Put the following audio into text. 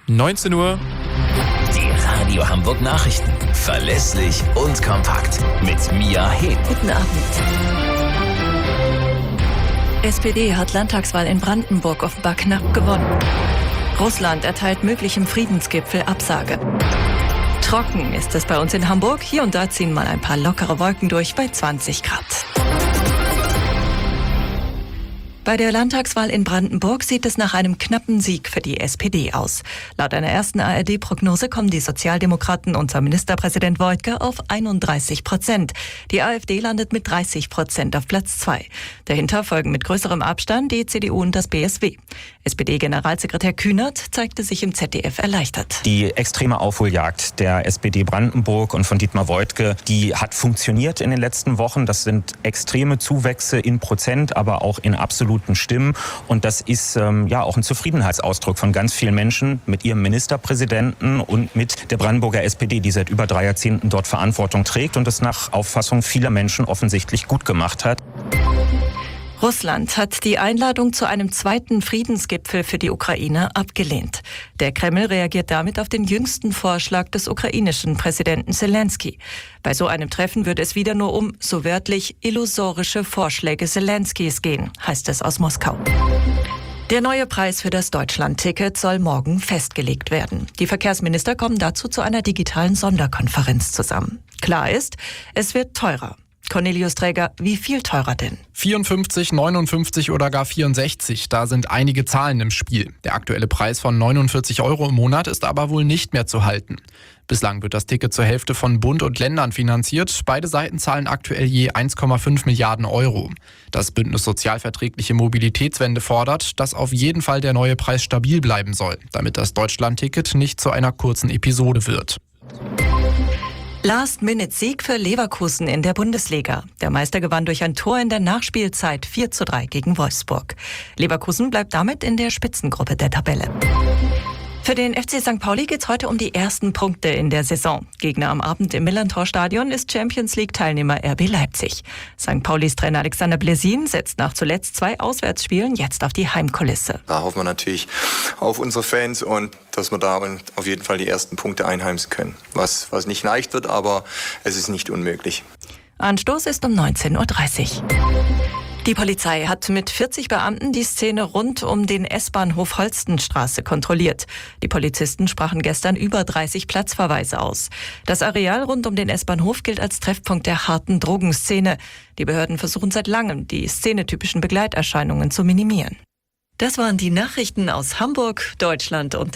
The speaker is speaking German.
19 Uhr. Die Radio Hamburg Nachrichten. Verlässlich und kompakt. Mit Mia Hehn. Guten Abend. SPD hat Landtagswahl in Brandenburg offenbar knapp gewonnen. Russland erteilt möglichem Friedensgipfel Absage. Trocken ist es bei uns in Hamburg. Hier und da ziehen mal ein paar lockere Wolken durch bei 20 Grad. Bei der Landtagswahl in Brandenburg sieht es nach einem knappen Sieg für die SPD aus. Laut einer ersten ARD-Prognose kommen die Sozialdemokraten unter Ministerpräsident Woidke auf 31%. Die AfD landet mit 30% auf Platz 2. Dahinter folgen mit größerem Abstand die CDU und das BSW. SPD-Generalsekretär Kühnert zeigte sich im ZDF erleichtert. Die extreme Aufholjagd der SPD Brandenburg und von Dietmar Woidke, die hat funktioniert in den letzten Wochen. Das sind extreme Zuwächse in Prozent, aber auch in absoluten Stimmen. Und das ist auch ein Zufriedenheitsausdruck von ganz vielen Menschen mit ihrem Ministerpräsidenten und mit der Brandenburger SPD, die seit über 3 Jahrzehnten dort Verantwortung trägt und es nach Auffassung vieler Menschen offensichtlich gut gemacht hat. Russland hat die Einladung zu einem zweiten Friedensgipfel für die Ukraine abgelehnt. Der Kreml reagiert damit auf den jüngsten Vorschlag des ukrainischen Präsidenten Selenskyj. Bei so einem Treffen würde es wieder nur um, so wörtlich, illusorische Vorschläge Selenskys gehen, heißt es aus Moskau. Der neue Preis für das Deutschland-Ticket soll morgen festgelegt werden. Die Verkehrsminister kommen dazu zu einer digitalen Sonderkonferenz zusammen. Klar ist, es wird teurer. Cornelius Träger, wie viel teurer denn? 54, 59 oder gar 64, da sind einige Zahlen im Spiel. Der aktuelle Preis von 49 € im Monat ist aber wohl nicht mehr zu halten. Bislang wird das Ticket zur Hälfte von Bund und Ländern finanziert. Beide Seiten zahlen aktuell je 1,5 Milliarden €. Das Bündnis Sozialverträgliche Mobilitätswende fordert, dass auf jeden Fall der neue Preis stabil bleiben soll, damit das Deutschland-Ticket nicht zu einer kurzen Episode wird. Last-Minute-Sieg für Leverkusen in der Bundesliga. Der Meister gewann durch ein Tor in der Nachspielzeit 4:3 gegen Wolfsburg. Leverkusen bleibt damit in der Spitzengruppe der Tabelle. Für den FC St. Pauli geht's heute um die ersten Punkte in der Saison. Gegner am Abend im Millerntor-Stadion ist Champions-League-Teilnehmer RB Leipzig. St. Paulis Trainer Alexander Blesin setzt nach zuletzt 2 Auswärtsspielen jetzt auf die Heimkulisse. Da hoffen wir natürlich auf unsere Fans und dass wir da auf jeden Fall die ersten Punkte einheimsen können. Was nicht leicht wird, aber es ist nicht unmöglich. Anstoß ist um 19:30 Uhr. Die Polizei hat mit 40 Beamten die Szene rund um den S-Bahnhof Holstenstraße kontrolliert. Die Polizisten sprachen gestern über 30 Platzverweise aus. Das Areal rund um den S-Bahnhof gilt als Treffpunkt der harten Drogenszene. Die Behörden versuchen seit langem, die szenetypischen Begleiterscheinungen zu minimieren. Das waren die Nachrichten aus Hamburg, Deutschland und